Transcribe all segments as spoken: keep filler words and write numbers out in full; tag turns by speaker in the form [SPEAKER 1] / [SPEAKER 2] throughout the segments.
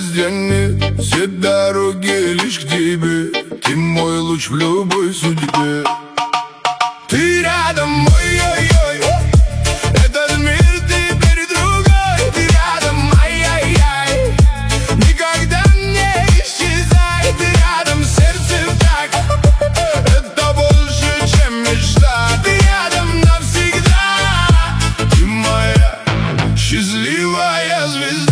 [SPEAKER 1] везде нет, все дороги лишь к тебе. Ты мой луч в любой судьбе. Ты рядом, ой-ой-ой, этот мир теперь другой. Ты рядом, ай-яй-яй, никогда не исчезай. Ты рядом, сердце так, это больше, чем мечта. Ты рядом навсегда, ты моя счастливая звезда.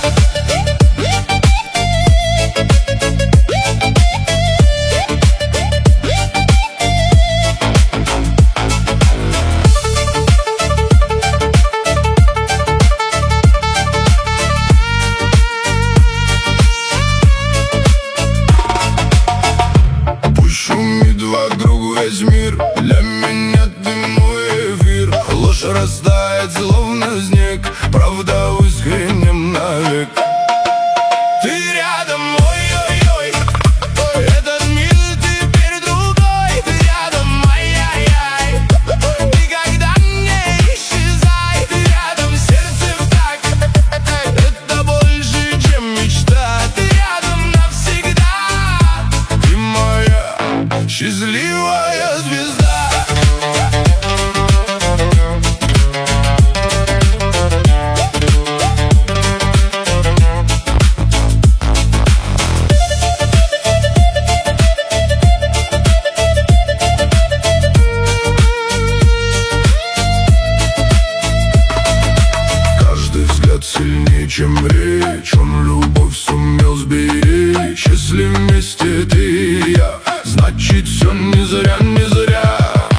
[SPEAKER 1] Вокруг весь мир, для меня ты мой эфир. Ложь растает, словно снег, правда выскренем навек. Ты рядом, ой-ой-ой, этот мир теперь другой. Ты рядом, ай-яй-яй, никогда не исчезай. Ты рядом, сердце в такт, это больше, чем мечта. Ты рядом навсегда, ты моя счастливая звезда. Каждый взгляд сильнее, чем речь. Он любовь сумел сберечь. Если вместе ты и я, значит все не зря, не зря.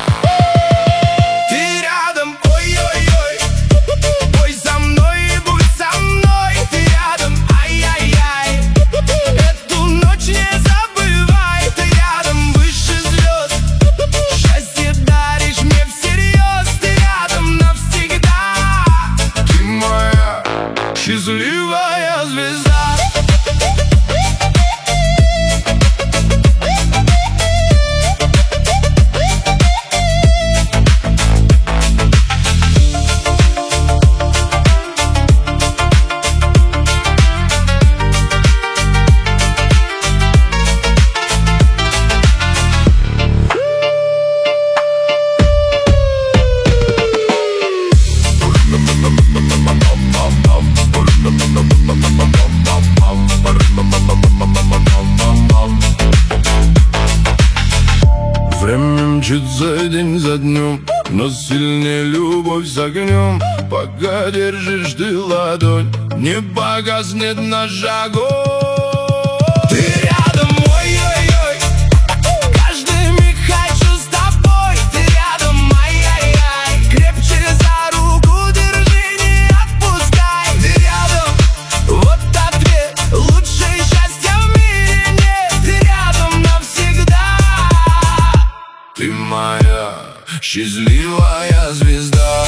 [SPEAKER 1] Ты рядом, ой-ой-ой, пой за мной и будь со мной. Ты рядом, ай-яй-яй, эту ночь не забывай. Ты рядом, выше звезд, счастье даришь мне всерьез. Ты рядом навсегда, ты моя счастливая звезда. Время мчится день за днем, но сильнее любовь с огнем. Пока держишь ты ладонь, не погаснет наш огонь. Ты рядом, ой-ой-ой, каждый миг хочу с тобой. Ты рядом, ай-яй-яй, крепче за руку держи, не отпускай. Ты рядом, вот ответ, лучшее счастье в мире нет. Ты рядом навсегда, ты моя счастливая звезда.